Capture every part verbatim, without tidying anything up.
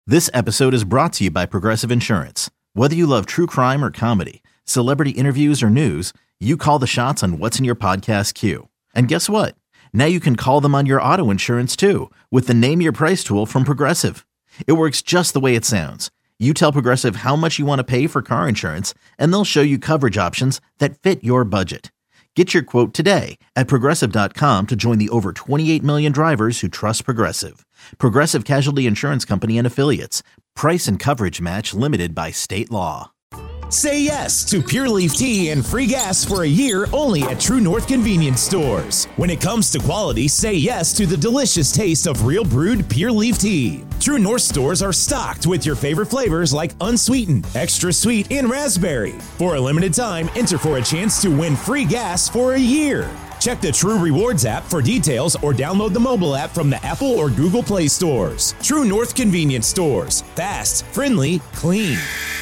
This episode is brought to you by Progressive Insurance. Whether you love true crime or comedy, celebrity interviews or news, you call the shots on what's in your podcast queue. And guess what? Now you can call them on your auto insurance too with the Name Your Price tool from Progressive. It works just the way it sounds. You tell Progressive how much you want to pay for car insurance, and they'll show you coverage options that fit your budget. Get your quote today at Progressive dot com to join the over twenty-eight million drivers who trust Progressive. Progressive Casualty Insurance Company and Affiliates. Price and coverage match limited by state law. Say yes to Pure Leaf Tea and free gas for a year only at True North Convenience Stores. When it comes to quality, say yes to the delicious taste of real brewed Pure Leaf Tea. True North stores are stocked with your favorite flavors like unsweetened, extra sweet, and raspberry. For a limited time, enter for a chance to win free gas for a year. Check the True Rewards app for details or download the mobile app from the Apple or Google Play stores. True North Convenience Stores. Fast, friendly, clean.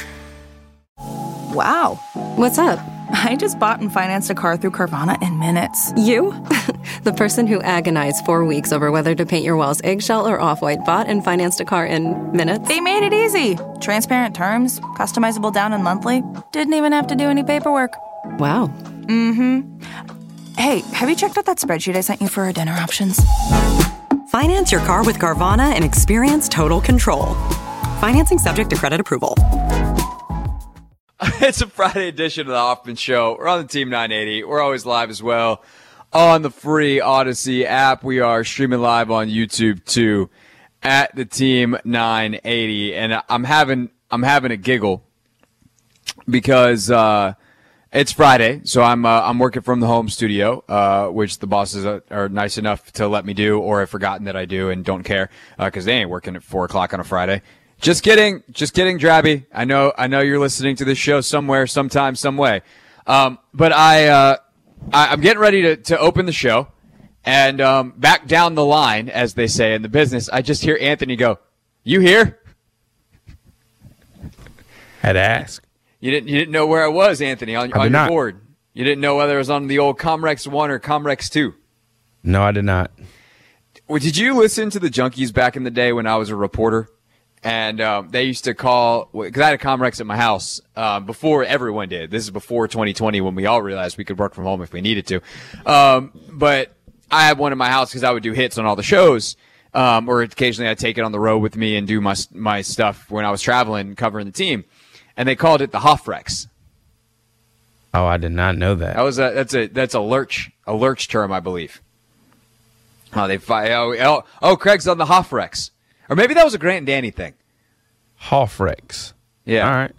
Wow. What's up? I just bought and financed a car through Carvana in minutes. You? The person who agonized four weeks over whether to paint your walls eggshell or off-white bought and financed a car in minutes? They made it easy. Transparent terms, customizable down and monthly. Didn't even have to do any paperwork. Wow. Mm-hmm. Hey, have you checked out that spreadsheet I sent you for our dinner options? Finance your car with Carvana and experience total control. Financing subject to credit approval. It's a Friday edition of the Hoffman Show. We're on the Team nine eighty. We're always live as well on the free Odyssey app. We are streaming live on YouTube too at the Team nine eighty. And I'm having I'm having a giggle because uh, it's Friday, so I'm uh, I'm working from the home studio, uh, which the bosses are, are nice enough to let me do, or have forgotten that I do and don't care because uh, they ain't working at four o'clock on a Friday. Just kidding. Just kidding, Drabby. I know I know you're listening to this show somewhere, sometime, some way. Um, but I, uh, I, I'm getting ready to, to open the show. And um, back down the line, as they say in the business, I just hear Anthony go, "You here?" Had to ask. You didn't you didn't know where I was, Anthony, on, on your not. board. You didn't know whether it was on the old Comrex one or Comrex two. No, I did not. Well, did you listen to the Junkies back in the day when I was a reporter? And um, they used to call, because I had a Comrex at my house um, before everyone did. This is before twenty twenty when we all realized we could work from home if we needed to. Um, but I had one in my house because I would do hits on all the shows, um, or occasionally I'd take it on the road with me and do my my stuff when I was traveling covering the team. And they called it the Hoffrex. Oh, I did not know that. That was a that's a that's a lurch a lurch term, I believe. Oh, they oh, oh, oh Craig's on the Hoffrex. Or maybe that was a Grant and Danny thing. Hoffrex. Yeah. All right.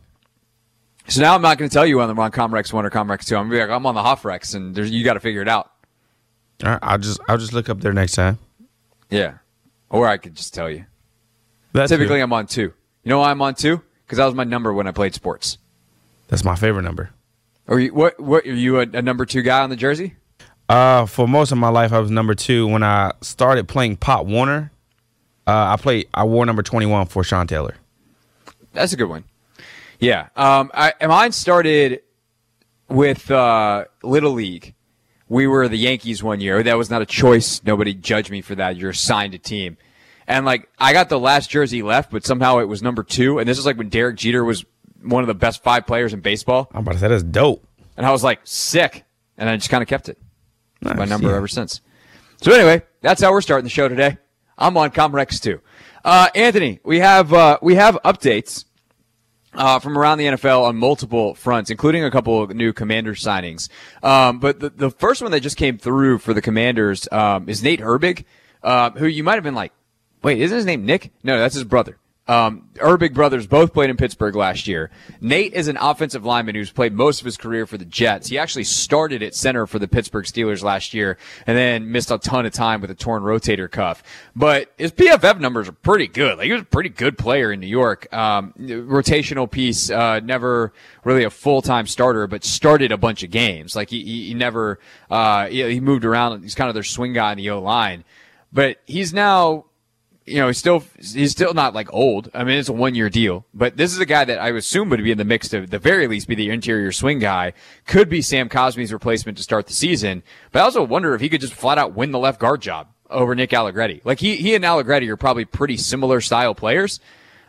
So now I'm not going to tell you whether I'm on Comrex one or Comrex two. I'm going to be like, I'm on the Hoffrex, and there's, you got to figure it out. All right. I'll just I'll just look up there next time. Yeah. Or I could just tell you. That's Typically, good. I'm on two. You know why I'm on two? Because that was my number when I played sports. That's my favorite number. Are you what? What are you a, a number two guy on the jersey? Uh, for most of my life, I was number two. When I started playing Pop Warner, Uh, I played. I wore number twenty-one for Sean Taylor. That's a good one. Yeah. Um, I, mine started with uh, Little League. We were the Yankees one year. That was not a choice. Nobody judged me for that. You're assigned a team. And, like, I got the last jersey left, but somehow it was number two. And this is like when Derek Jeter was one of the best five players in baseball. I'm about to say that's dope. And I was like, sick. And I just kind of kept it. Nice, my number yeah. ever since. So, anyway, that's how we're starting the show today. I'm on Comrex two. Uh, Anthony, we have uh, we have updates uh, from around the N F L on multiple fronts, including a couple of new Commanders signings. Um, but the, the first one that just came through for the Commanders um, is Nate Herbig, uh, who you might have been like, wait, isn't his name Nick? No, that's his brother. Um, Herbig brothers both played in Pittsburgh last year. Nate is an offensive lineman who's played most of his career for the Jets. He actually started at center for the Pittsburgh Steelers last year and then missed a ton of time with a torn rotator cuff. But his P F F numbers are pretty good. Like, he was a pretty good player in New York. Um, rotational piece, uh, never really a full-time starter, but started a bunch of games. Like, he, he, he never, uh, he, he moved around. He's kind of their swing guy in the O-line. But he's now, you know, he's still he's still not like old. I mean, it's a one year deal, but this is a guy that I assume would be in the mix to, at the very least, be the interior swing guy. Could be Sam Cosmi's replacement to start the season. But I also wonder if he could just flat out win the left guard job over Nick Allegretti. Like he he and Allegretti are probably pretty similar style players.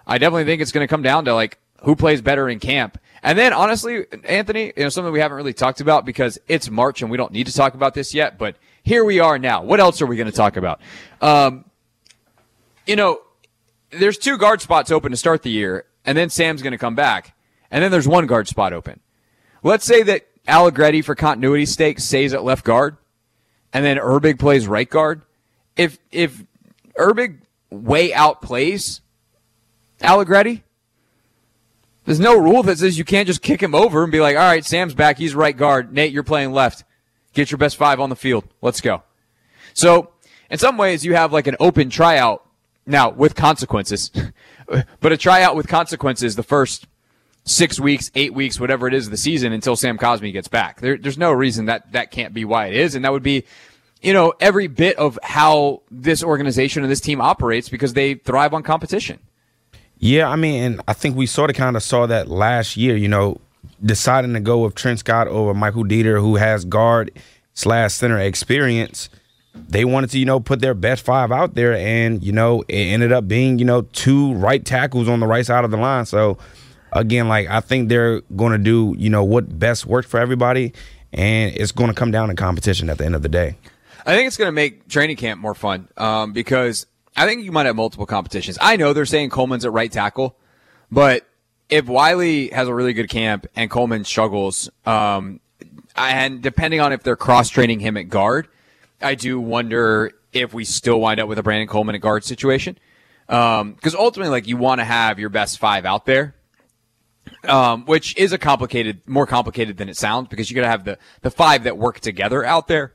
I definitely think it's going to come down to like who plays better in camp. And then honestly, Anthony, you know, something we haven't really talked about because it's March and we don't need to talk about this yet, but here we are now. What else are we going to talk about? Um, you know, there's two guard spots open to start the year, and then Sam's going to come back, and then there's one guard spot open. Let's say that Allegretti, for continuity's sake, stays at left guard, and then Herbig plays right guard. If if Herbig way outplays Allegretti, there's no rule that says you can't just kick him over and be like, all right, Sam's back, he's right guard. Nate, you're playing left. Get your best five on the field. Let's go. So, in some ways, you have like an open tryout now with consequences, but a tryout with consequences the first six weeks, eight weeks, whatever it is of the season until Sam Cosmi gets back. There, there's no reason that that can't be why it is, and that would be, you know, every bit of how this organization and this team operates because they thrive on competition. Yeah, I mean, and I think we sort of kind of saw that last year, you know, deciding to go with Trent Scott over Michael Dieter, who has guard slash center experience. They wanted to, you know, put their best five out there, and, you know, it ended up being, you know, two right tackles on the right side of the line. So, again, like, I think they're going to do, you know, what best worked for everybody, and it's going to come down to competition at the end of the day. I think it's going to make training camp more fun um, because I think you might have multiple competitions. I know they're saying Coleman's at right tackle, but if Wiley has a really good camp and Coleman struggles, um, and depending on if they're cross-training him at guard, I do wonder if we still wind up with a Brandon Coleman at guard situation. Um, because ultimately, like, you want to have your best five out there, um, which is a complicated, more complicated than it sounds because you got to have the, the five that work together out there.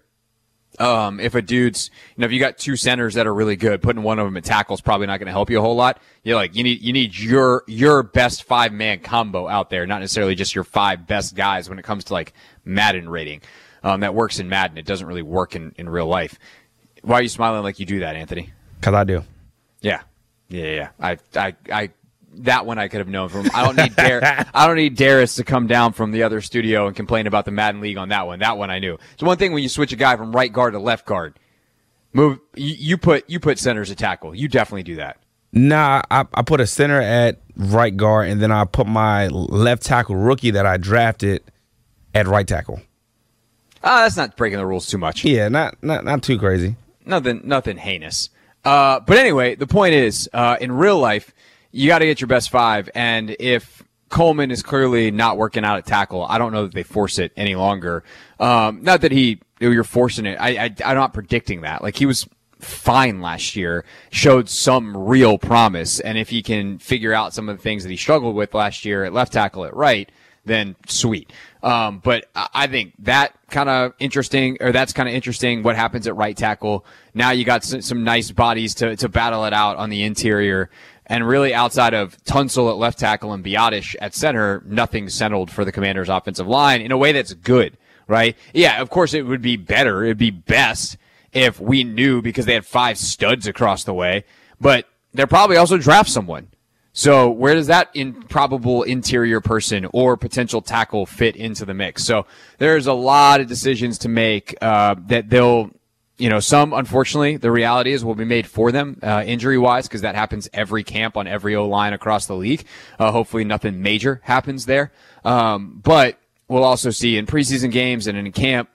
Um, if a dude's, you know, if you got two centers that are really good, putting one of them at tackle is probably not going to help you a whole lot. You're like, you need, you need your, your best five man combo out there, not necessarily just your five best guys when it comes to like Madden rating. Um, that works in Madden. It doesn't really work in, in real life. Why are you smiling like you do that, Anthony? Cause I do. Yeah. Yeah. Yeah. I, I, I, that one I could have known from. I don't need Dar- I don't need Darius to come down from the other studio and complain about the Madden League on that one. That one I knew. It's one thing when you switch a guy from right guard to left guard. Move. You, you put you put centers at tackle. You definitely do that. Nah, I, I put a center at right guard, and then I put my left tackle rookie that I drafted at right tackle. Ah, uh, that's not breaking the rules too much. Yeah, not not not too crazy. Nothing nothing heinous. Uh, but anyway, the point is, uh, in real life, you got to get your best five, and if Coleman is clearly not working out at tackle, I don't know that they force it any longer. Um, not that he, you're forcing it. I, I, I'm not predicting that. Like, he was fine last year, showed some real promise, and if he can figure out some of the things that he struggled with last year at left tackle at right, then sweet. Um, but I think that kind of interesting, or that's kind of interesting what happens at right tackle. Now you got some, some nice bodies to, to battle it out on the interior. And really, outside of Tunsil at left tackle and Biotish at center, nothing's settled for the Commanders' offensive line in a way that's good, right? Yeah, of course, it would be better. It'd be best if we knew because they had five studs across the way. But they'll probably also draft someone. So where does that improbable interior person or potential tackle fit into the mix? So there's a lot of decisions to make uh, that they'll – you know, some, unfortunately, the reality is will be made for them, uh, injury-wise, because that happens every camp on every O-line across the league. Uh, hopefully nothing major happens there. Um, but we'll also see in preseason games and in camp,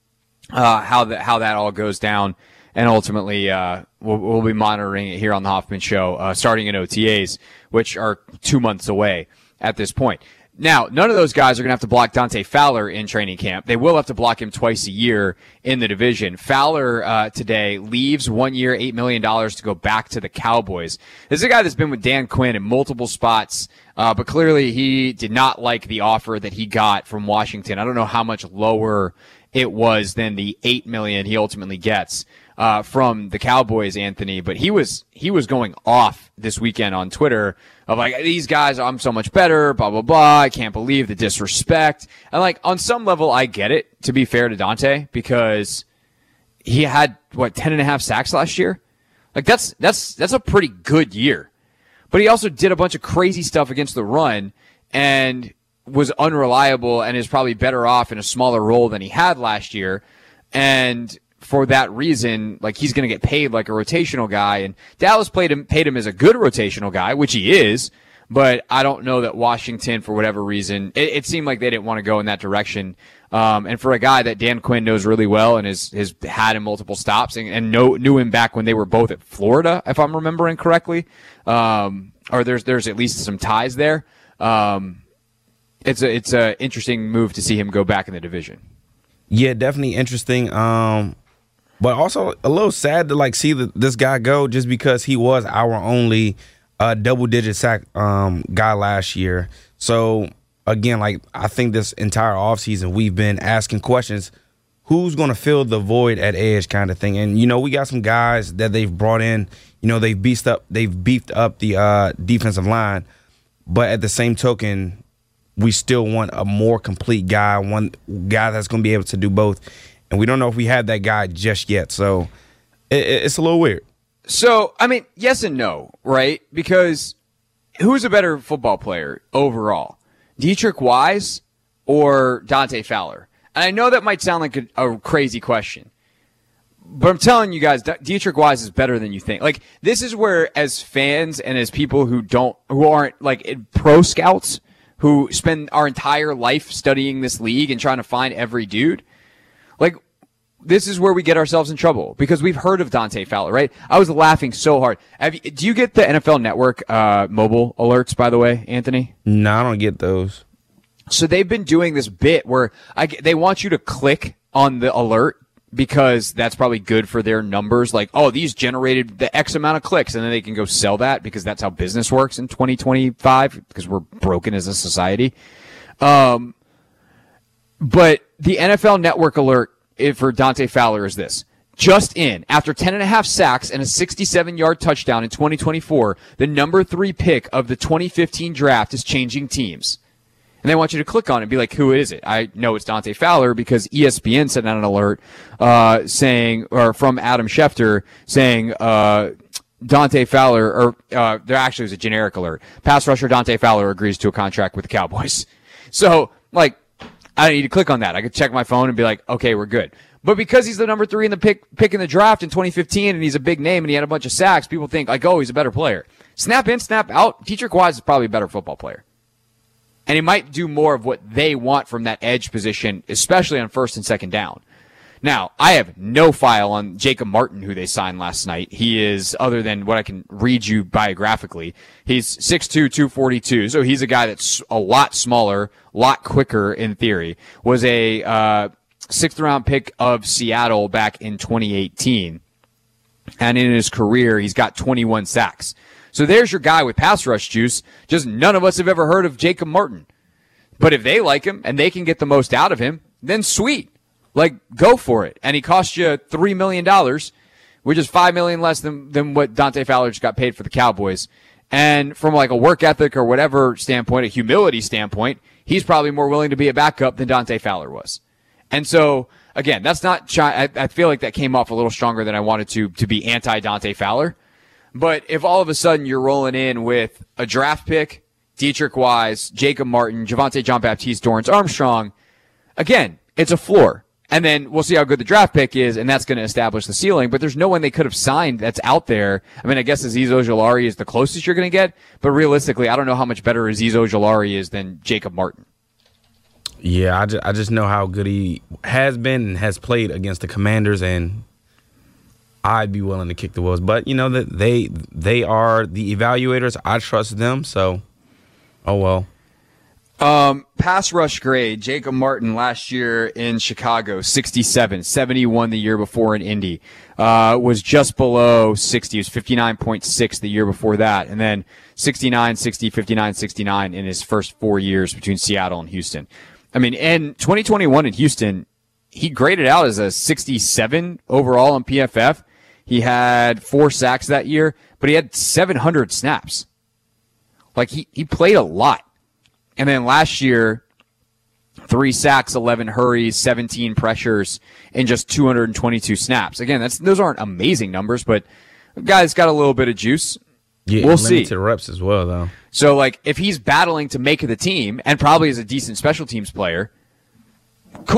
uh, how that, how that all goes down. And ultimately, uh, we'll, we'll be monitoring it here on the Hoffman Show, uh, starting in O T As, which are two months away at this point. Now, none of those guys are going to have to block Dante Fowler in training camp. They will have to block him twice a year in the division. Fowler uh, today leaves one year, eight million dollars to go back to the Cowboys. This is a guy that's been with Dan Quinn in multiple spots, uh, but clearly he did not like the offer that he got from Washington. I don't know how much lower it was than the eight million dollars he ultimately gets uh, from the Cowboys, Anthony, but he was he was going off this weekend on Twitter of like, these guys, I'm so much better, blah, blah, blah. I can't believe the disrespect. And like, on some level, I get it, to be fair to Dante, because he had, what, ten and a half sacks last year? Like, that's, that's, that's a pretty good year. But he also did a bunch of crazy stuff against the run and was unreliable and is probably better off in a smaller role than he had last year. And for that reason, like he's going to get paid like a rotational guy. And Dallas played him, paid him as a good rotational guy, which he is. But I don't know that Washington, for whatever reason, it, it seemed like they didn't want to go in that direction. Um, and for a guy that Dan Quinn knows really well and has, has had in multiple stops and, and know, knew him back when they were both at Florida, if I'm remembering correctly, um, or there's there's at least some ties there. Um, it's a it's a interesting move to see him go back in the division. Yeah, definitely interesting. Um, but also a little sad to like see the, this guy go just because he was our only uh, double-digit sack um, guy last year. So again, like I think this entire offseason we've been asking questions: who's going to fill the void at edge, kind of thing. And you know, we got some guys that they've brought in. You know, they've beefed up they've beefed up the uh, defensive line, but at the same token, we still want a more complete guy, one guy that's going to be able to do both. And we don't know if we have that guy just yet. So it, it's a little weird. So, I mean, yes and no, right? Because who's a better football player overall? Deatrich Wise or Dante Fowler? And I know that might sound like a, a crazy question, but I'm telling you guys, Deatrich Wise is better than you think. Like, this is where, as fans and as people who don't, who aren't like pro scouts, who spend our entire life studying this league and trying to find every dude, like, this is where we get ourselves in trouble because we've heard of Dante Fowler, right? I was laughing so hard. Have you, do you get the N F L Network uh, mobile alerts, by the way, Anthony? No, I don't get those. So they've been doing this bit where I, they want you to click on the alert because that's probably good for their numbers. Like, oh, these generated the X amount of clicks, and then they can go sell that because that's how business works in twenty twenty-five because we're broken as a society. Um, but the N F L Network alert for Dante Fowler is this. Just in, after ten and a half sacks and a sixty-seven yard touchdown in twenty twenty-four, the number three pick of the twenty fifteen draft is changing teams. And they want you to click on it and be like, who is it? I know it's Dante Fowler because E S P N sent out an alert uh, saying, or from Adam Schefter saying, uh, Dante Fowler, or uh, there actually was a generic alert. Pass rusher Dante Fowler agrees to a contract with the Cowboys. So, like, I don't need to click on that. I could check my phone and be like, okay, we're good. But because he's the number three in the pick, pick in the draft in twenty fifteen and he's a big name and he had a bunch of sacks, people think, like, oh, he's a better player. Snap in, snap out, Deatrich Wise is probably a better football player. And he might do more of what they want from that edge position, especially on first and second down. Now, I have no file on Jacob Martin, who they signed last night. He is, other than what I can read you biographically, he's six two, two forty-two. So he's a guy that's a lot smaller, a lot quicker in theory. Was a uh, sixth round pick of Seattle back in twenty eighteen. And in his career, he's got twenty-one sacks. So there's your guy with pass rush juice. Just none of us have ever heard of Jacob Martin. But if they like him and they can get the most out of him, then sweet. Like, go for it. And he cost you three million dollars, which is five million dollars less than, than what Dante Fowler just got paid for the Cowboys. And from like a work ethic or whatever standpoint, a humility standpoint, he's probably more willing to be a backup than Dante Fowler was. And so, again, that's not, I, I feel like that came off a little stronger than I wanted to, to be anti-Dante Fowler. But if all of a sudden you're rolling in with a draft pick, Deatrich Wise, Jacob Martin, Javonte Jean-Baptiste, Dorrance Armstrong, again, it's a floor. And then we'll see how good the draft pick is, and that's going to establish the ceiling. But there's no one they could have signed that's out there. I mean, I guess Azeez Ojulari is the closest you're going to get. But realistically, I don't know how much better Azeez Ojulari is than Jacob Martin. Yeah, I just, I just know how good he has been and has played against the Commanders, and I'd be willing to kick the wheels. But, you know, that they they are the evaluators. I trust them, so, oh, well. Um, pass rush grade, Jacob Martin last year in Chicago, sixty-seven, seventy-one the year before in Indy, uh, was just below sixty. It was fifty-nine point six the year before that. And then sixty-nine, sixty, fifty-nine, sixty-nine in his first four years between Seattle and Houston. I mean, in twenty twenty-one in Houston, he graded out as a sixty-seven overall in P F F. He had four sacks that year, but he had seven hundred snaps. Like, he, he played a lot. And then last year, three sacks, eleven hurries, seventeen pressures in just two hundred twenty-two snaps. Again, that's those aren't amazing numbers, but the guy's got a little bit of juice. Yeah, we'll see. Limited reps as well, though. So, like, if he's battling to make the team and probably is a decent special teams player, cool.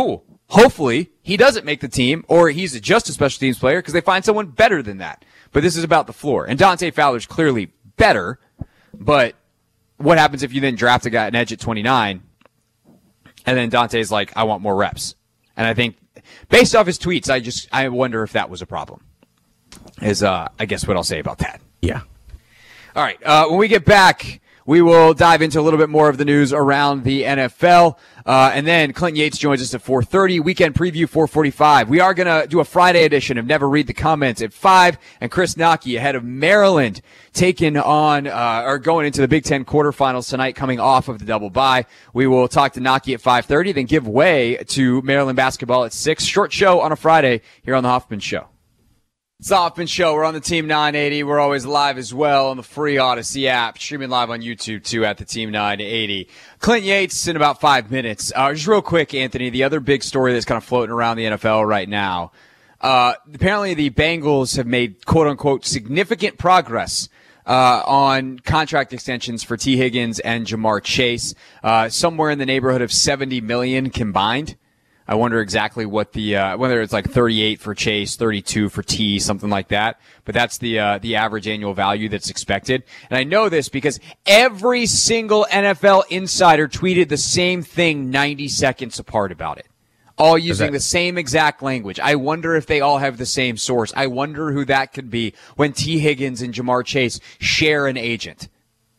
hopefully he doesn't make the team, or he's just a special teams player because they find someone better than that. But this is about the floor. And Dante Fowler's clearly better, but what happens if you then draft a guy, an edge at twenty-nine, and then Dante's like, I want more reps? And I think, based off his tweets, I just I wonder if that was a problem. Is, uh, I guess, what I'll say about that. Yeah. All right. Uh, when we get back, we will dive into a little bit more of the news around the N F L. Uh, and then Clinton Yates joins us at four thirty. Weekend preview, four forty-five. We are going to do a Friday edition of Never Read the Comments at five. And Chris Naki ahead of Maryland taking on, uh, or going into the Big Ten quarterfinals tonight, coming off of the double bye. We will talk to Naki at five thirty, then give way to Maryland basketball at six. Short show on a Friday here on the Hoffman Show. It's the Hoffman Show. We're on the Team nine eighty. We're always live as well on the free Odyssey app. Streaming live on YouTube, too, at the Team nine eighty. Clinton Yates in about five minutes. Uh, just real quick, Anthony, the other big story that's kind of floating around the N F L right now. Uh, apparently the Bengals have made, quote-unquote, significant progress uh, on contract extensions for T. Higgins and Jamar Chase. Uh, somewhere in the neighborhood of seventy million dollars combined. I wonder exactly what the, uh, whether it's like thirty-eight for Chase, thirty-two for T, something like that. But that's the, uh, the average annual value that's expected. And I know this because every single N F L insider tweeted the same thing ninety seconds apart about it. All using that- the same exact language. I wonder if they all have the same source. I wonder who that could be when T. Higgins and Jamar Chase share an agent.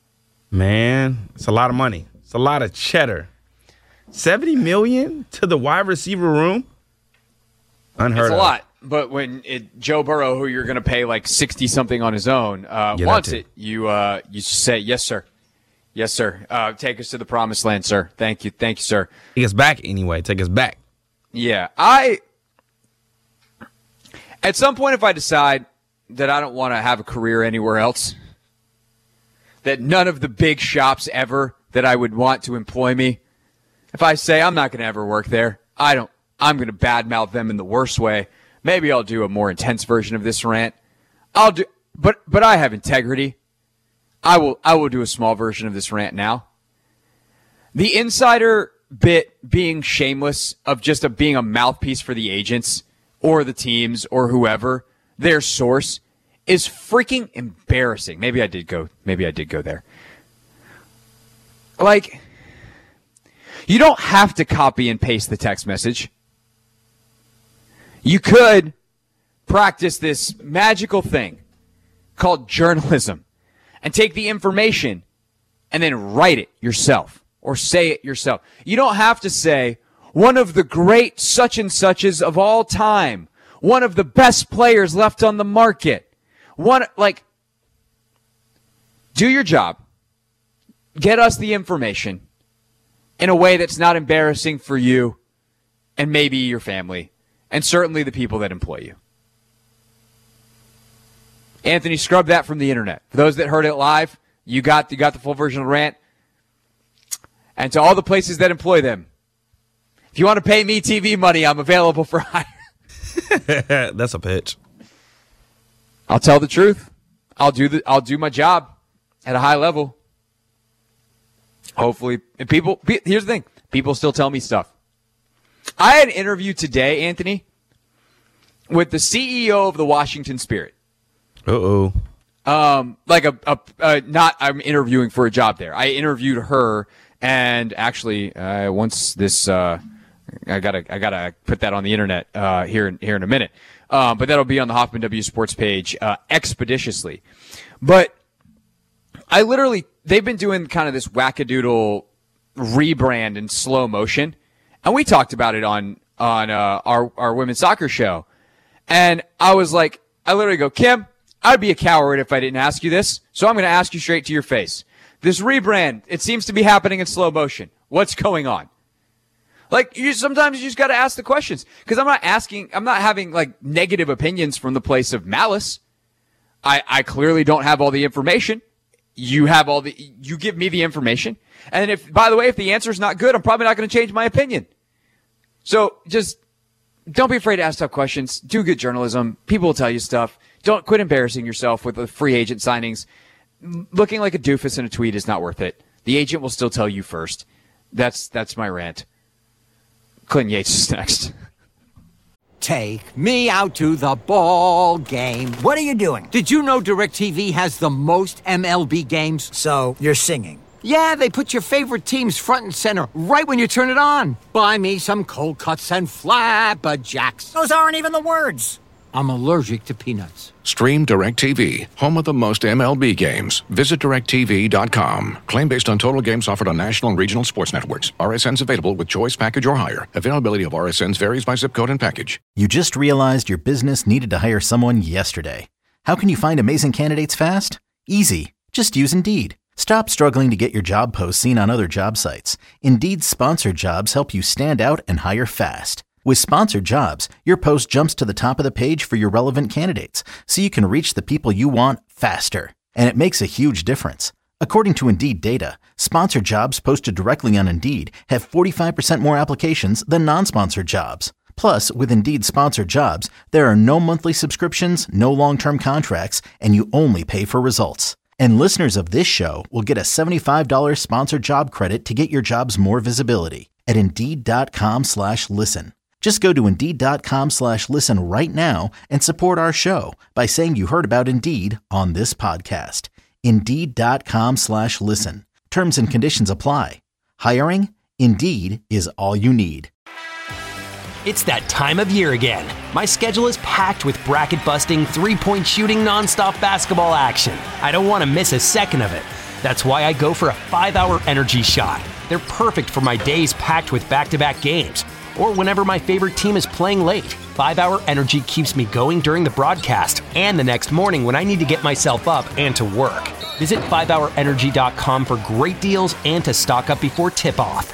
Man, it's a lot of money. It's a lot of cheddar. seventy million dollars to the wide receiver room? Unheard of. It's a lot, but when it, Joe Burrow, who you're going to pay like sixty something on his own, uh, Yeah, wants that it, you uh, you say, yes, sir. Yes, sir. Uh, take us to the promised land, sir. Thank you. Thank you, sir. Take us back anyway. Take us back. Yeah. I, at some point, if I decide that I don't want to have a career anywhere else, that none of the big shops ever that I would want to employ me, if I say I'm not going to ever work there, I don't, I'm going to badmouth them in the worst way. Maybe I'll do a more intense version of this rant. I'll do, but, but I have integrity. I will, I will do a small version of this rant now. The insider bit being shameless of just a, being a mouthpiece for the agents or the teams or whoever, their source, is freaking embarrassing. Maybe I did go, maybe I did go there. Like, you don't have to copy and paste the text message. You could practice this magical thing called journalism and take the information and then write it yourself or say it yourself. You don't have to say, one of the great such and suches of all time, one of the best players left on the market. One, like, do your job. Get us the information in a way that's not embarrassing for you and maybe your family and certainly the people that employ you. Anthony, scrub that from the internet. For those that heard it live, you got, you got the full version of the rant. And to all the places that employ them, if you want to pay me T V money, I'm available for hire. That's a pitch. I'll tell the truth. I'll do the, I'll do my job at a high level. Hopefully, and people, here's the thing. People still tell me stuff. I had an interview today, Anthony, with the C E O of the Washington Spirit. Uh-oh. Um, like a, a, a, not, I'm interviewing for a job there. I interviewed her, and actually, uh, once this, uh, I gotta, I gotta put that on the internet, uh, here, here in a minute. Um, but that'll be on the Hoffman W Sports page, uh, expeditiously. But I literally, they've been doing kind of this wackadoodle rebrand in slow motion. And we talked about it on, on, uh, our, our women's soccer show. And I was like, I literally go, Kim, I'd be a coward if I didn't ask you this. So I'm going to ask you straight to your face. This rebrand, it seems to be happening in slow motion. What's going on? Like, you sometimes you just got to ask the questions. Because I'm not asking, I'm not having like negative opinions from the place of malice. I, I clearly don't have all the information. You have all the, you give me the information. And if, by the way, if the answer is not good, I'm probably not going to change my opinion. So just don't be afraid to ask tough questions. Do good journalism. People will tell you stuff. Don't quit embarrassing yourself with the free agent signings. Looking like a doofus in a tweet is not worth it. The agent will still tell you first. That's, that's my rant. Clinton Yates is next. Take me out to the ball game. What are you doing? Did you know DirecTV has the most M L B games? So, you're singing. Yeah, they put your favorite teams front and center right when you turn it on. Buy me some cold cuts and flapjacks. Those aren't even the words. I'm allergic to peanuts. Stream DirecTV, home of the most M L B games. Visit direct T V dot com. Claim based on total games offered on national and regional sports networks. R S Ns available with choice package or higher. Availability of R S Ns varies by zip code and package. You just realized your business needed to hire someone yesterday. How can you find amazing candidates fast? Easy. Just use Indeed. Stop struggling to get your job posts seen on other job sites. Indeed's sponsored jobs help you stand out and hire fast. With sponsored jobs, your post jumps to the top of the page for your relevant candidates, so you can reach the people you want faster. And it makes a huge difference. According to Indeed data, sponsored jobs posted directly on Indeed have forty-five percent more applications than non-sponsored jobs. Plus, with Indeed sponsored jobs, there are no monthly subscriptions, no long-term contracts, and you only pay for results. And listeners of this show will get a seventy-five dollars sponsored job credit to get your jobs more visibility at Indeed.com slash listen. Just go to Indeed.com slash listen right now and support our show by saying you heard about Indeed on this podcast. Indeed.com slash listen. Terms and conditions apply. Hiring? Indeed is all you need. It's that time of year again. My schedule is packed with bracket-busting, three-point shooting, nonstop basketball action. I don't want to miss a second of it. That's why I go for a five-hour energy shot. They're perfect for my days packed with back-to-back games, or whenever my favorite team is playing late. five-hour Energy keeps me going during the broadcast and the next morning when I need to get myself up and to work. Visit five hour energy dot com for great deals and to stock up before tip-off.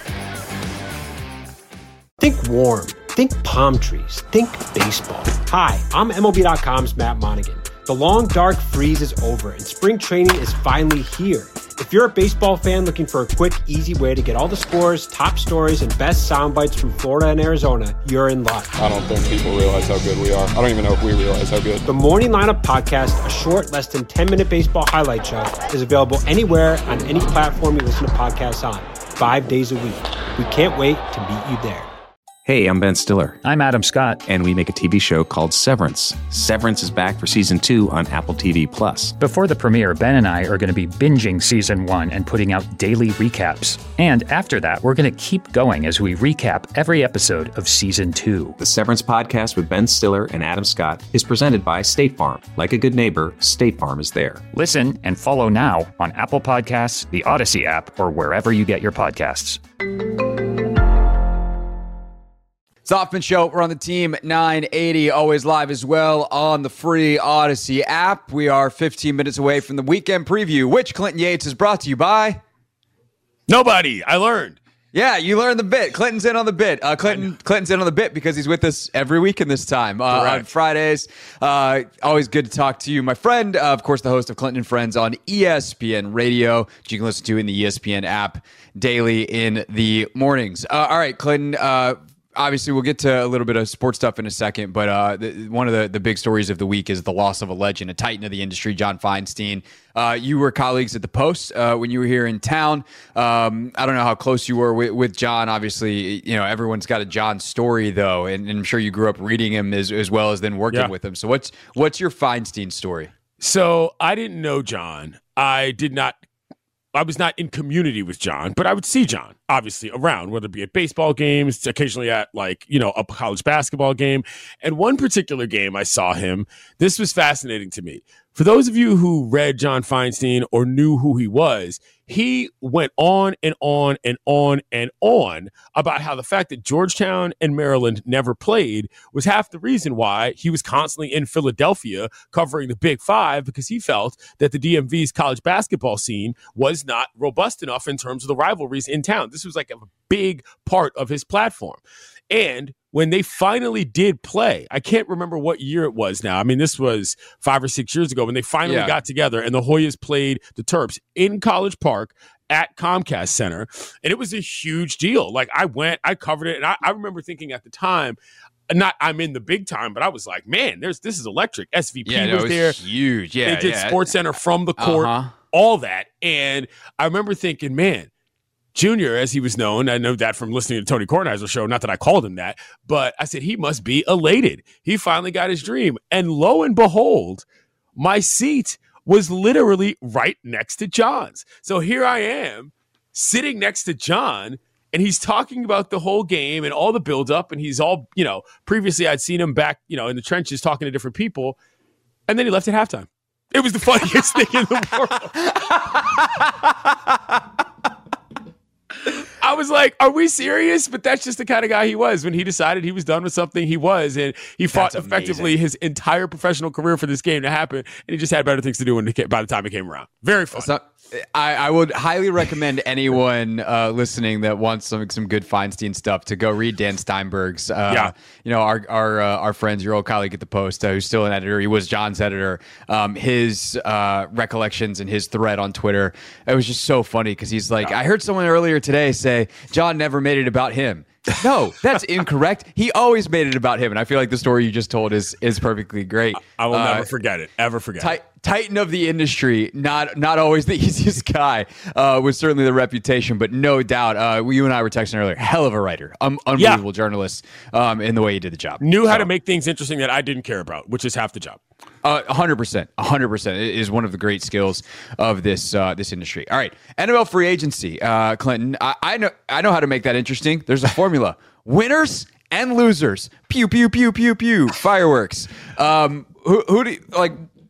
Think warm. Think palm trees. Think baseball. Hi, I'm M L B dot com's Matt Monaghan. The long, dark freeze is over, and spring training is finally here. If you're a baseball fan looking for a quick, easy way to get all the scores, top stories, and best sound bites from Florida and Arizona, you're in luck. I don't think people realize how good we are. I don't even know if we realize how good. The Morning Lineup Podcast, a short, less than ten-minute baseball highlight show, is available anywhere on any platform you listen to podcasts on, five days a week. We can't wait to meet you there. Hey, I'm Ben Stiller. I'm Adam Scott. And we make a T V show called Severance. Severance is back for season two on Apple T V Plus. Before the premiere, Ben and I are going to be binging season one and putting out daily recaps. And after that, we're going to keep going as we recap every episode of season two. The Severance podcast with Ben Stiller and Adam Scott is presented by State Farm. Like a good neighbor, State Farm is there. Listen and follow now on Apple Podcasts, the Odyssey app, or wherever you get your podcasts. It's the Hoffman Show. We're on the Team nine eighty, always live as well on the free Odyssey app. We are fifteen minutes away from the weekend preview, which Clinton Yates is brought to you by nobody. I learned. Yeah, you learned the bit. Clinton's in on the bit. Uh, Clinton Clinton's in on the bit because he's with us every weekend this time uh, on Fridays. Uh, always good to talk to you, my friend. Uh, of course, the host of Clinton and Friends on E S P N Radio, which you can listen to in the E S P N app daily in the mornings. Uh, all right, Clinton. Uh, Obviously, we'll get to a little bit of sports stuff in a second, but uh, the, one of the, the big stories of the week is the loss of a legend, a titan of the industry, John Feinstein. Uh, you were colleagues at the Post uh, when you were here in town. Um, I don't know how close you were with, with John. Obviously, you know everyone's got a John story, though, and, and I'm sure you grew up reading him as, as well as then working yeah. with him. So what's what's your Feinstein story? So I didn't know John. I did not. I was not in community with John, but I would see John, obviously, around, whether it be at baseball games, occasionally at, like, you know, a college basketball game. And one particular game I saw him, this was fascinating to me. For those of you who read John Feinstein or knew who he was, he went on and on and on and on about how the fact that Georgetown and Maryland never played was half the reason why he was constantly in Philadelphia covering the Big Five, because he felt that the D M V's college basketball scene was not robust enough in terms of the rivalries in town. This was like a big part of his platform. And when they finally did play, I can't remember what year it was now. I mean, this was five or six years ago when they finally yeah. got together and the Hoyas played the Terps in College Park at Comcast Center. And it was a huge deal. Like, I went, I covered it. And I, I remember thinking at the time, not I'm in the big time, but I was like, man, there's this is electric. S V P yeah, was, was there. Huge. Yeah, they did yeah. Sports Center from the court, uh-huh. all that. And I remember thinking, man, Junior, as he was known. I know that from listening to Tony Kornheiser's show, not that I called him that, but I said he must be elated. He finally got his dream. And lo and behold, my seat was literally right next to John's. So here I am sitting next to John, and he's talking about the whole game and all the buildup. And he's all, you know, previously I'd seen him back, you know, in the trenches talking to different people. And then he left at halftime. It was the funniest thing in the world. I was like, are we serious? But that's just the kind of guy he was. When he decided he was done with something, he was. And he fought That's effectively amazing. his entire professional career for this game to happen. And he just had better things to do when it came, by the time it came around. Very fun. So, I, I would highly recommend anyone uh, listening that wants some some good Feinstein stuff to go read Dan Steinberg's. Uh, Yeah. You know, our our uh, our friends, your old colleague at the Post, uh, who's still an editor. He was John's editor. Um, his uh, recollections and his thread on Twitter. It was just so funny because he's like, I heard someone earlier today say John never made it about him. No, that's incorrect. He always made it about him, and I feel like the story you just told is is perfectly great. I will Uh, never forget it. Ever forget Ti- it. Titan of the industry, not not always the easiest guy, uh, was certainly the reputation, but no doubt, uh, you and I were texting earlier, hell of a writer, um, unbelievable journalist um, in the way he did the job. Knew how So, to make things interesting that I didn't care about, which is half the job. uh, one hundred percent, one hundred percent. It is one of the great skills of this uh, this industry. All right, N F L free agency, uh, Clinton. I, I know I know how to make that interesting. There's a formula: winners and losers. Pew pew pew pew pew. Fireworks. Um, who who do you, like?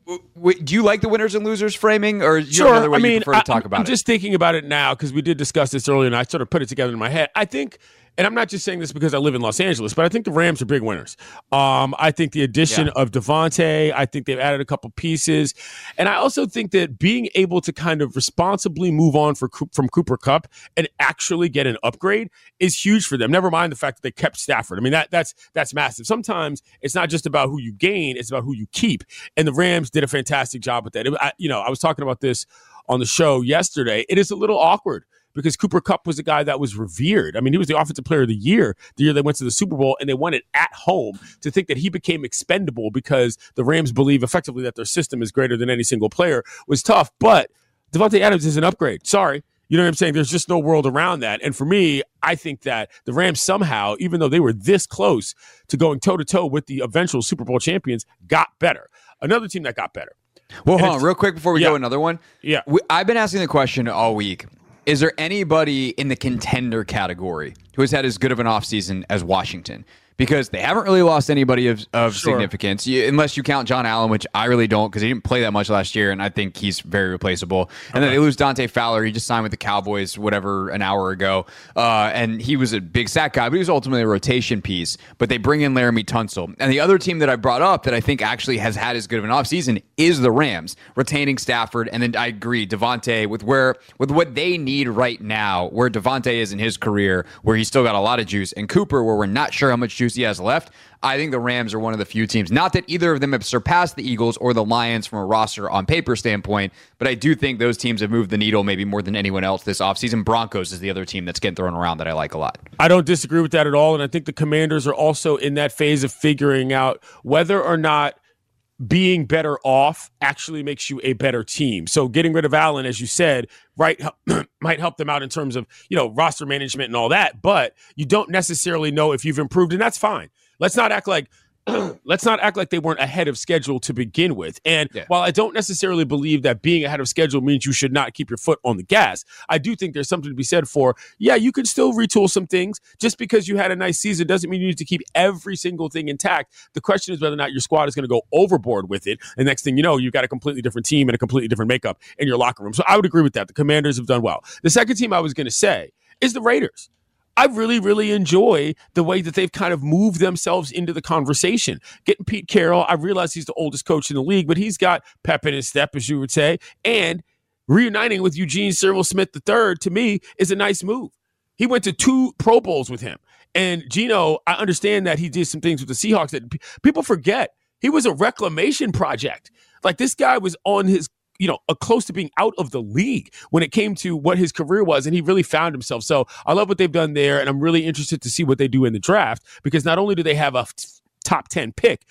W- do you like the winners and losers framing, or is there another way I mean, you prefer to I, talk about I'm it? just thinking about it now because we did discuss this earlier, and I sort of put it together in my head. I think, and I'm not just saying this because I live in Los Angeles, but I think the Rams are big winners. Um, I think the addition Yeah. of Devontae, I think they've added a couple pieces, and I also think that being able to kind of responsibly move on for, from Cooper Kupp and actually get an upgrade is huge for them. Never mind the fact that they kept Stafford. I mean, that that's that's massive. Sometimes it's not just about who you gain; it's about who you keep. And the Rams did a fantastic job with that. It, I, you know, I was talking about this on the show yesterday. It is a little awkward because Cooper Kupp was a guy that was revered. I mean, he was the Offensive Player of the Year the year they went to the Super Bowl, and they won it at home. To think that he became expendable because the Rams believe effectively that their system is greater than any single player was tough. But Devontae Adams is an upgrade. Sorry. You know what I'm saying? There's just no world around that. And for me, I think that the Rams somehow, even though they were this close to going toe-to-toe with the eventual Super Bowl champions, got better. Another team that got better. Well, And hold on, real quick before we yeah. go another one. Yeah. We, I've been asking the question all week. Is there anybody in the contender category who has had as good of an offseason as Washington? Because they haven't really lost anybody of, of Sure. significance, you, unless you count John Allen, which I really don't because he didn't play that much last year, and I think he's very replaceable. And then they lose Dante Fowler. He just signed with the Cowboys, whatever, an hour ago. Uh, and he was a big sack guy, but he was ultimately a rotation piece. But they bring in Laramie Tunsil. And the other team that I brought up that I think actually has had as good of an offseason is the Rams, retaining Stafford. And then I agree, Devontae, with where with what they need right now, where Devontae is in his career, where he's still got a lot of juice, and Cooper, where we're not sure how much juice he has left. I think the Rams are one of the few teams. Not that either of them have surpassed the Eagles or the Lions from a roster on paper standpoint, but I do think those teams have moved the needle maybe more than anyone else this offseason. Broncos is the other team that's getting thrown around that I like a lot. I don't disagree with that at all. And I think the Commanders are also in that phase of figuring out whether or not being better off actually makes you a better team. So getting rid of Allen, as you said, right, might help them out in terms of, you know, roster management and all that, but you don't necessarily know if you've improved, and that's fine. Let's not act like let's not act like they weren't ahead of schedule to begin with. And Yeah. while I don't necessarily believe that being ahead of schedule means you should not keep your foot on the gas, I do think there's something to be said for, yeah, you can still retool some things. Just because you had a nice season doesn't mean you need to keep every single thing intact. The question is whether or not your squad is going to go overboard with it. And next thing you know, you've got a completely different team and a completely different makeup in your locker room. So I would agree with that. The Commanders have done well. The second team I was going to say is the Raiders. I really, really enjoy the way that they've kind of moved themselves into the conversation. Getting Pete Carroll, I realize he's the oldest coach in the league, but he's got pep in his step, as you would say. And reuniting with Eugene Cyril Smith the third, to me, is a nice move. He went to two Pro Bowls with him. And Geno, I understand that he did some things with the Seahawks that p- people forget. He was a reclamation project. Like, this guy was on his you know, a close to being out of the league when it came to what his career was, and he really found himself. So I love what they've done there, and I'm really interested to see what they do in the draft, because not only do they have a top ten pick,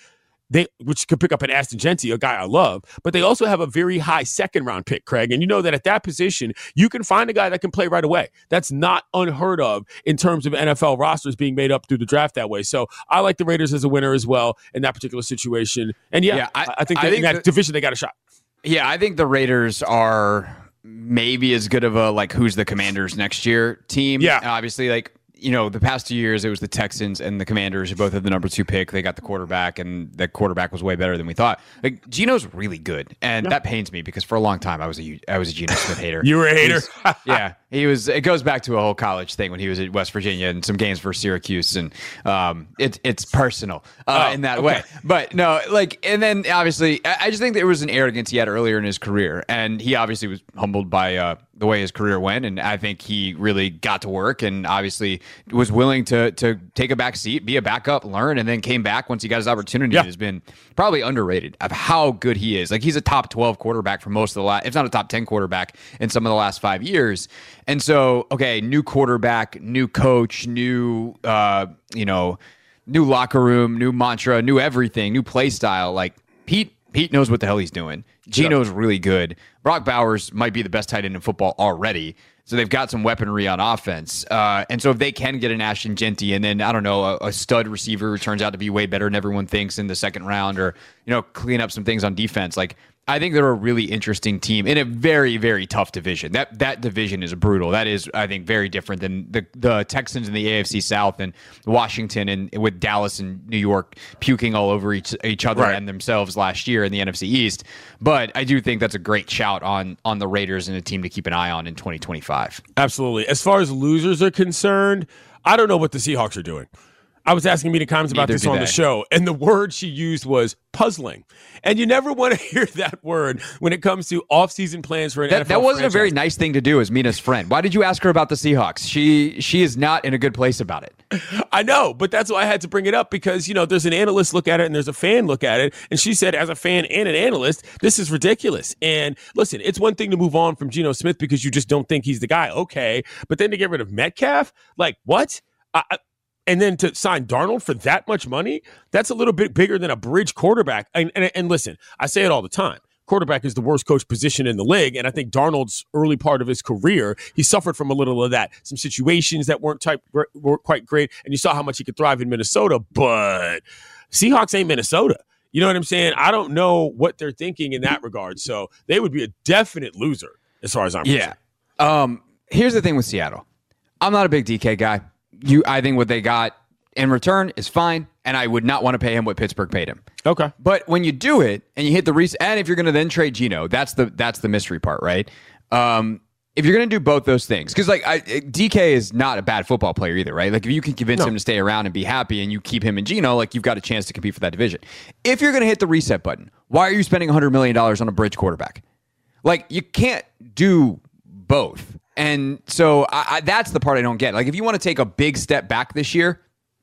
they which could pick up an Ashton Jeanty, a guy I love, but they also have a very high second round pick, Craig. And you know that at that position, you can find a guy that can play right away. That's not unheard of in terms of N F L rosters being made up through the draft that way. So I like the Raiders as a winner as well in that particular situation. And yeah, yeah I, I think that I think in that the, division they got a shot. Yeah, I think the Raiders are maybe as good of a like who's the Commanders next year team. Yeah, obviously, like. You know, the past two years, it was the Texans and the Commanders who both had the number two pick. They got the quarterback, and that quarterback was way better than we thought. Like Geno's really good, and yeah. that pains me because for a long time I was a I was a Geno Smith hater. You were a hater, was, yeah. He was. It goes back to a whole college thing when he was at West Virginia and some games for Syracuse, and um, it, it's personal uh, oh, in that okay. way. But no, like, and then obviously, I, I just think there was an arrogance he had earlier in his career, and he obviously was humbled by uh, the way his career went, and I think he really got to work, and obviously was willing to to take a back seat, be a backup, learn, and then came back once he got his opportunity. Yeah. Has been probably underrated of how good he is. Like he's a top twelve quarterback for most of the last, if not a top ten quarterback in some of the last five years. And so, okay, new quarterback, new coach, new uh, you know, new locker room, new mantra, new everything, new play style. Like Pete, Pete knows what the hell he's doing. Geno's yeah. really good. Brock Bowers might be the best tight end in football already. So they've got some weaponry on offense. Uh, and so if they can get an Ashton Jeanty and then, I don't know, a, a stud receiver who turns out to be way better than everyone thinks in the second round, or, you know, clean up some things on defense, like, I think they're a really interesting team in a very, very tough division. That that division is brutal. That is, I think, very different than the, the Texans in the A F C South and Washington and with Dallas and New York puking all over each each other right. and themselves last year in the N F C East. But I do think that's a great shout on on the Raiders and a team to keep an eye on in twenty twenty-five. Absolutely. As far as losers are concerned, I don't know what the Seahawks are doing. I was asking Mina Kimes about Neither this on they. the show, and the word she used was puzzling. And you never want to hear that word when it comes to offseason plans for an that, N F L That wasn't franchise. a very nice thing to do as Mina's friend. Why did you ask her about the Seahawks? She she is not in a good place about it. I know, but that's why I had to bring it up because, you know, there's an analyst look at it and there's a fan look at it. And she said, as a fan and an analyst, this is ridiculous. And listen, it's one thing to move on from Geno Smith because you just don't think he's the guy. Okay. But then to get rid of Metcalf, like what? I, I And then to sign Darnold for that much money, that's a little bit bigger than a bridge quarterback. And, and, and listen, I say it all the time. Quarterback is the worst coach position in the league. And I think Darnold's early part of his career, he suffered from a little of that. Some situations that weren't, type, weren't quite great. And you saw how much he could thrive in Minnesota. But Seahawks ain't Minnesota. You know what I'm saying? I don't know what they're thinking in that regard. So they would be a definite loser as far as I'm yeah. concerned. Um, here's the thing with Seattle. I'm not a big D K guy. You, I think what they got in return is fine, and I would not want to pay him what Pittsburgh paid him. Okay, but when you do it and you hit the reset, and if you're going to then trade Geno, that's the that's the mystery part, right? Um, if you're going to do both those things, because like I, D K is not a bad football player either, right? Like if you can convince no. him to stay around and be happy, and you keep him in Geno, like you've got a chance to compete for that division. If you're going to hit the reset button, why are you spending one hundred million dollars on a bridge quarterback? Like you can't do both. And so I, I, that's the part I don't get. Like, if you want to take a big step back this year,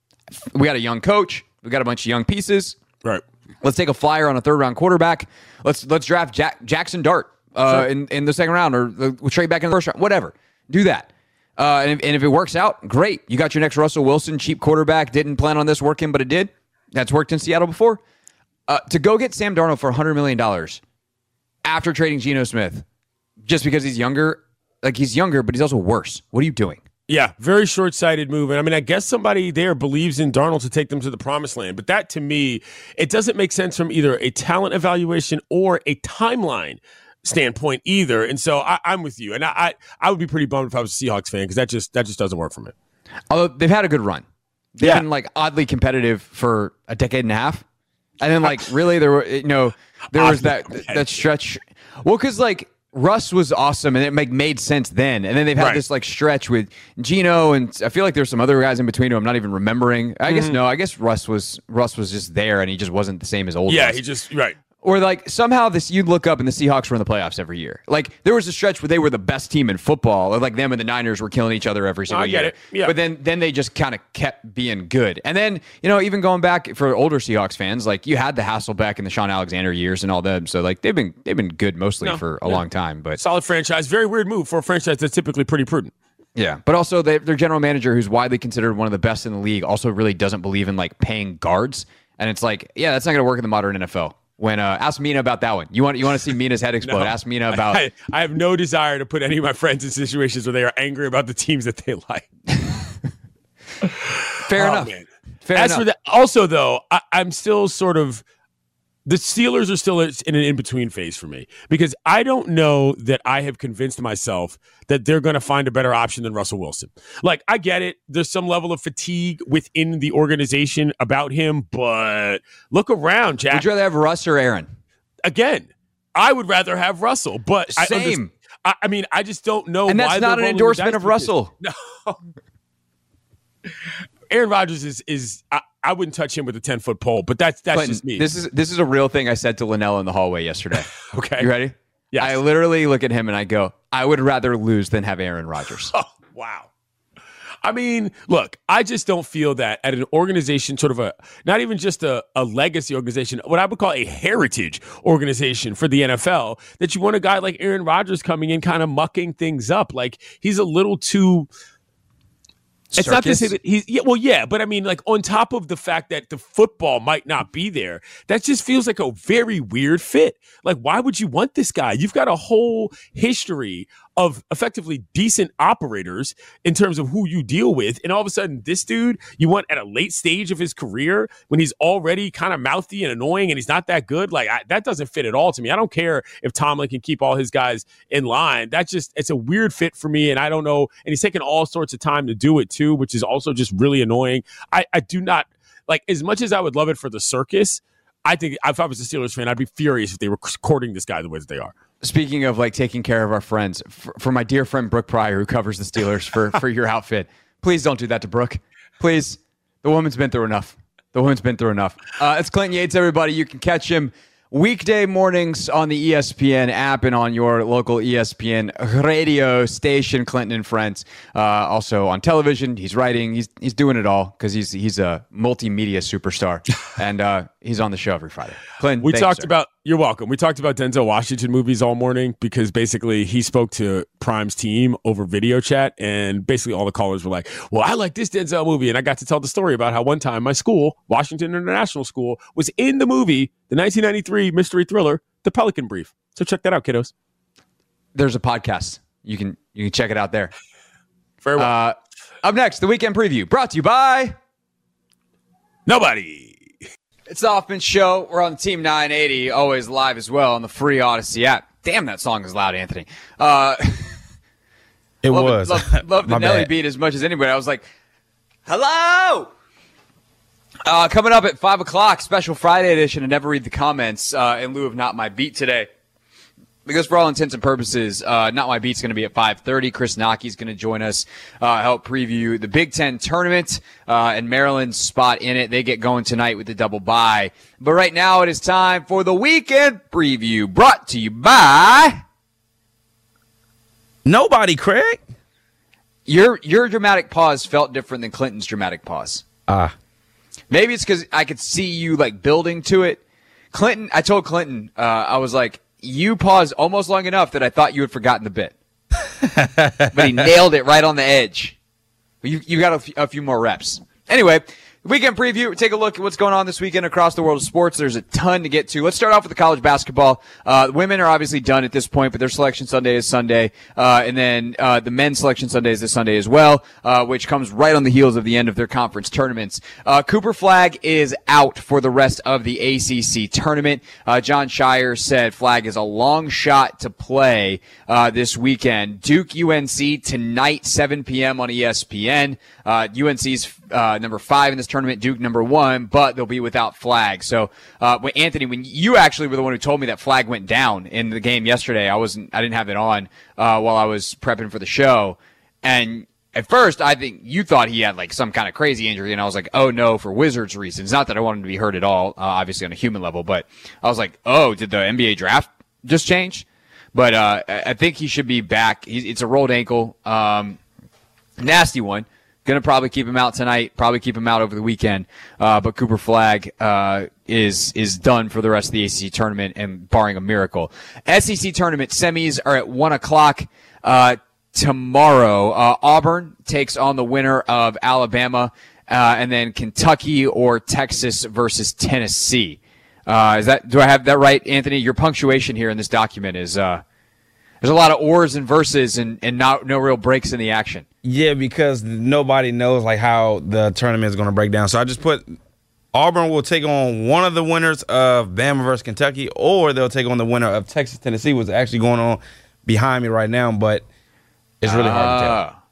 we got a young coach. We got a bunch of young pieces. Right. Let's take a flyer on a third round quarterback. Let's let's draft Jack, Jackson Dart uh, sure. in, in the second round, or uh, we'll trade back in the first round. Whatever. Do that. Uh, and, if, and if it works out, great. You got your next Russell Wilson, cheap quarterback. Didn't plan on this working, but it did. That's worked in Seattle before. Uh, to go get Sam Darnold for one hundred million dollars after trading Geno Smith, just because he's younger. Like, he's younger, but he's also worse. What are you doing? Yeah, very short-sighted move. And I mean, I guess somebody there believes in Darnold to take them to the promised land. But that, to me, it doesn't make sense from either a talent evaluation or a timeline standpoint either. And so I, I'm with you. And I, I I would be pretty bummed if I was a Seahawks fan because that just that just doesn't work for me. Although they've had a good run. They've yeah. been, like, oddly competitive for a decade and a half. And then, like, really, there were, you know, there was that that stretch. Well, because, like, Russ was awesome, and it make, made sense then. And then they've had right. this like stretch with Geno, and I feel like there's some other guys in between who I'm not even remembering. I mm-hmm. guess no, I guess Russ was Russ was just there, and he just wasn't the same as old. Yeah, Russ. he just right. Or like somehow this you'd look up and the Seahawks were in the playoffs every year. Like there was a stretch where they were the best team in football, or like them and the Niners were killing each other every single I get year. It. Yeah. But then then they just kind of kept being good. And then, you know, even going back for older Seahawks fans, like you had the Hasselbeck and the Sean Alexander years and all them. So like they've been they've been good mostly no, for a yeah. long time. But solid franchise. Very weird move for a franchise that's typically pretty prudent. Yeah, but also they, their general manager, who's widely considered one of the best in the league, also really doesn't believe in like paying guards. And it's like, yeah, that's not going to work in the modern N F L. When uh, ask Mina about that one. You want you want to see Mina's head explode? No, ask Mina about. I, I have no desire to put any of my friends in situations where they are angry about the teams that they like. Fair oh, enough. Man. Fair As enough. for that, also though, I, I'm still sort of. The Steelers are still in an in-between phase for me because I don't know that I have convinced myself that they're going to find a better option than Russell Wilson. Like, I get it. There's some level of fatigue within the organization about him, but look around, Jack. Would you rather have Russ or Aaron? Again, I would rather have Russell, but I, Same. I, I mean, I just don't know And why that's not they're an rolling endorsement the of dice with Russell. this. No. Aaron Rodgers is is I, I wouldn't touch him with a ten-foot pole, but that's that's Clinton, just me. This is this is a real thing I said to Linnell in the hallway yesterday. Okay. You ready? Yes. I literally look at him and I go, I would rather lose than have Aaron Rodgers. Oh, wow. I mean, look, I just don't feel that at an organization, sort of a, not even just a, a legacy organization, what I would call a heritage organization for the N F L, that you want a guy like Aaron Rodgers coming in kind of mucking things up. Like, he's a little too... It's Circus? not to say that he's yeah, well, yeah, but I mean, like, on top of the fact that the football might not be there, that just feels like a very weird fit. Like, why would you want this guy? You've got a whole history of effectively decent operators in terms of who you deal with, and all of a sudden, this dude you want at a late stage of his career when he's already kind of mouthy and annoying, and he's not that good. Like, I, that doesn't fit at all to me. I don't care if Tomlin can keep all his guys in line. That's just it's a weird fit for me, and I don't know. And he's taking all sorts of time to do it too, which is also just really annoying. I, I do not like as much as I would love it for the circus. I think if I was a Steelers fan, I'd be furious if they were courting this guy the way that they are. Speaking of like taking care of our friends, for, for my dear friend Brooke Pryor, who covers the Steelers for, for your outfit, please don't do that to Brooke. Please. The woman's been through enough. The woman's been through enough. Uh, it's Clinton Yates, everybody. You can catch him weekday mornings on the E S P N app and on your local E S P N radio station, Clinton and Friends. Uh, also on television, he's writing. He's he's doing it all because he's he's a multimedia superstar, and uh, he's on the show every Friday. Clinton, we thank you, talked sir. about. You're welcome. We talked about Denzel Washington movies all morning because basically he spoke to Prime's team over video chat, and basically all the callers were like, "Well, I like this Denzel movie," and I got to tell the story about how one time my school, Washington International School, was in the movie, the nineteen ninety-three mystery thriller, The Pelican Brief. So check that out, kiddos. There's a podcast. You can you can check it out there. Very well. Uh, up next, the weekend preview brought to you by nobody. It's the Hoffman Show. We're on the Team nine eighty, always live as well on the free Odyssey app. Damn, that song is loud, Anthony. Uh, it love was. Love, love the My Nelly bad. beat as much as anybody. I was like, hello! Uh, coming up at five o'clock, special Friday edition of Never Read the Comments uh, in lieu of Not My Beat today. Because for all intents and purposes, uh, Not My Beat's going to be at five thirty. Chris Nocky's going to join us, uh, help preview the Big Ten tournament, uh, and Maryland's spot in it. They get going tonight with the double bye. But right now it is time for the weekend preview brought to you by Nobody, Craig. Your, your dramatic pause felt different than Clinton's dramatic pause. Ah. Maybe it's because I could see you like building to it. Clinton, I told Clinton, uh, I was like, you paused almost long enough that I thought you had forgotten the bit. But he nailed it right on the edge. You, you got a, f- a few more reps. Anyway, weekend preview. Take a look at what's going on this weekend across the world of sports. There's a ton to get to. Let's start off with the college basketball. Uh, the women are obviously done at this point, but their selection Sunday is Sunday. Uh, and then, uh, the men's selection Sunday is this Sunday as well, uh, which comes right on the heels of the end of their conference tournaments. Uh, Cooper Flagg is out for the rest of the A C C tournament. Uh, John Shire said Flagg is a long shot to play, uh, this weekend. Duke U N C tonight, seven p.m. on E S P N. Uh, U N C's, uh, number five in this tournament, Duke number one, but they'll be without Flagg. So, uh, when Anthony, when you actually were the one who told me that Flagg went down in the game yesterday, I wasn't, I didn't have it on, uh, while I was prepping for the show. And at first, I think you thought he had like some kind of crazy injury, and I was like, oh no, for Wizards reasons. Not that I wanted him to be hurt at all, uh, obviously on a human level, but I was like, oh, did the N B A draft just change? But, uh, I think he should be back. He, it's a rolled ankle, um, nasty one. Going to probably keep him out tonight, probably keep him out over the weekend. Uh, but Cooper Flagg, uh, is, is done for the rest of the A C C tournament and barring a miracle. S E C tournament semis are at one o'clock, uh, tomorrow. Uh, Auburn takes on the winner of Alabama uh, and then Kentucky or Texas versus Tennessee. Uh, is that, do I have that right, Anthony? Your punctuation here in this document is, uh, there's a lot of ors and verses and, and not, no real breaks in the action. Yeah, because nobody knows like how the tournament is going to break down. So I just put Auburn will take on one of the winners of Bama versus Kentucky, or they'll take on the winner of Texas Tennessee, what's actually going on behind me right now, but it's really uh, hard to tell.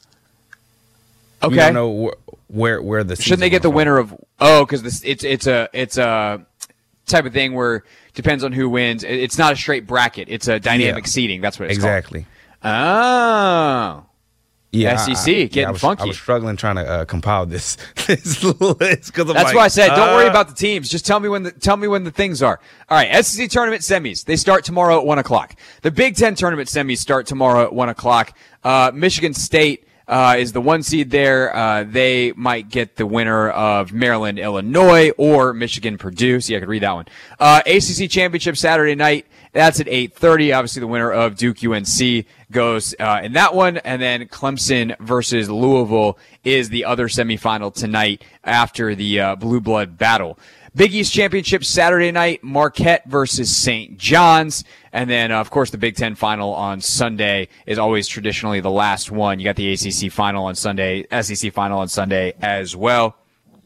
Okay. We don't know where where, where the shouldn't they get the winner of oh because this it's it's a it's a type of thing where it depends on who wins. It's not a straight bracket. It's a dynamic yeah. seeding. That's what it's exactly. called. Oh. Yeah, S E C I, getting yeah, I was, funky. I was struggling trying to uh, compile this, this list because that's like, why I said don't uh, worry about the teams. Just tell me when the tell me when the things are. All right, S E C tournament semis. They start tomorrow at one o'clock. The Big Ten tournament semis start tomorrow at one o'clock. Uh, Michigan State uh, is the one seed there. Uh, they might get the winner of Maryland, Illinois, or Michigan, Purdue. See, I could read that one. Uh, A C C championship Saturday night. That's at eight thirty. Obviously, the winner of Duke U N C goes uh, in that one. And then Clemson versus Louisville is the other semifinal tonight after the uh, Blue Blood battle. Big East Championship Saturday night, Marquette versus Saint John's. And then, uh, of course, the Big Ten final on Sunday is always traditionally the last one. You got the A C C final on Sunday, S E C final on Sunday as well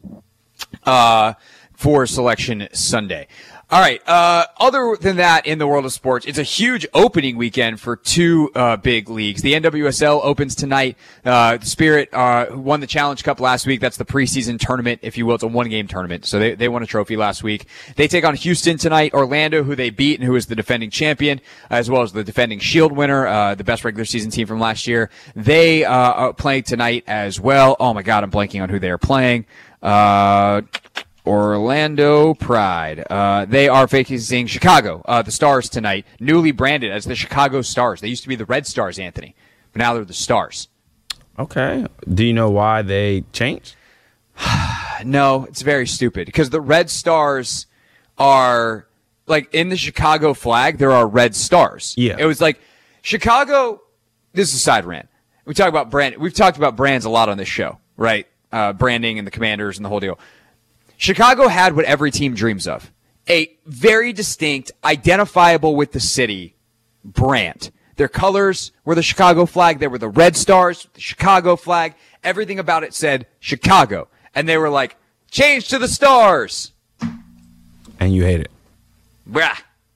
uh, for Selection Sunday. All right. Uh, other than that, in the world of sports, it's a huge opening weekend for two uh, big leagues. The N W S L opens tonight. Uh, the Spirit uh, who won the Challenge Cup last week. That's the preseason tournament, if you will. It's a one-game tournament, so they they won a trophy last week. They take on Houston tonight. Orlando, who they beat and who is the defending champion, as well as the defending Shield winner, uh, the best regular season team from last year. They uh, are playing tonight as well. Oh my God, I'm blanking on who they are playing. Uh, Orlando Pride. Uh, they are facing Chicago, uh, the Stars tonight, newly branded as the Chicago Stars. They used to be the Red Stars, Anthony, but now they're the Stars. Okay. Do you know why they changed? No, it's very stupid because the Red Stars are like in the Chicago flag, there are red stars. Yeah. It was like Chicago. This is a side rant. We talk about brand. We've talked about brands a lot on this show, right? Uh, branding and the Commanders and the whole deal. Chicago had what every team dreams of, a very distinct, identifiable with the city brand. Their colors were the Chicago flag. They were the Red Stars, the Chicago flag. Everything about it said Chicago. And they were like, change to the Stars. And you hate it. Blah.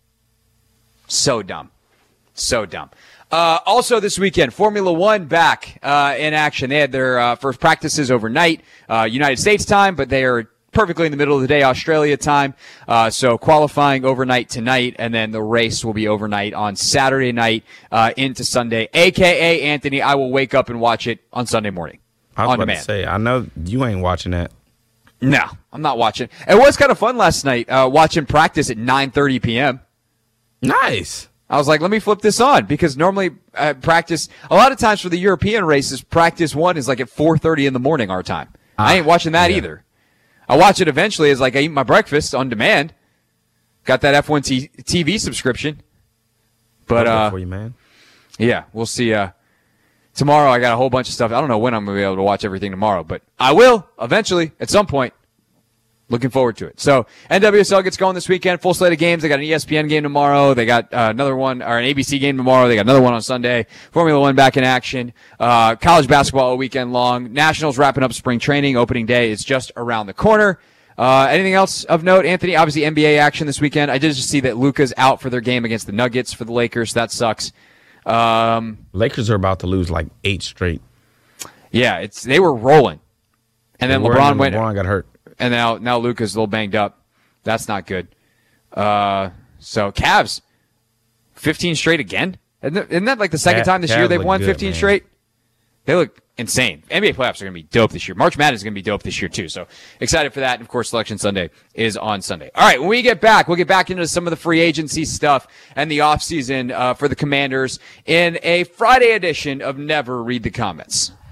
So dumb. So dumb. Uh, also this weekend, Formula One back uh, in action. They had their uh, first practices overnight, uh, United States time, but they are perfectly in the middle of the day, Australia time. Uh, so qualifying overnight tonight, and then the race will be overnight on Saturday night uh, into Sunday. A K A Anthony, I will wake up and watch it on Sunday morning. I was on about demand. to say, I know you ain't watching that. No, I'm not watching. It was kind of fun last night uh, watching practice at nine thirty p.m. Nice. I was like, let me flip this on because normally uh, practice, a lot of times for the European races, practice one is like at four thirty in the morning our time. Ah, I ain't watching that yeah. either. I watch it eventually as like I eat my breakfast on demand. Got that F one T V subscription. But uh for you, man. Yeah, we'll see. Uh tomorrow I got a whole bunch of stuff. I don't know when I'm gonna be able to watch everything tomorrow, but I will eventually at some point. Looking forward to it. So N W S L gets going this weekend. Full slate of games. They got an E S P N game tomorrow. They got uh, another one, or an A B C game tomorrow. They got another one on Sunday. Formula One back in action. Uh, college basketball all weekend long. Nationals wrapping up spring training. Opening day is just around the corner. Uh, anything else of note, Anthony? Obviously N B A action this weekend. I did just see that Luka's out for their game against the Nuggets for the Lakers. That sucks. Um, Lakers are about to lose like eight straight. Yeah, it's they were rolling, and then they LeBron and went. LeBron got hurt. And now, now Luka's a little banged up. That's not good. Uh, so Cavs, fifteen straight again. Isn't that, isn't that like the second Cavs, time this Cavs year they've won good, fifteen man. straight? They look insane. N B A playoffs are going to be dope this year. March Madness is going to be dope this year too. So excited for that. And of course, Selection Sunday is on Sunday. All right. When we get back, we'll get back into some of the free agency stuff and the offseason uh, for the Commanders in a Friday edition of Never Read the Comments.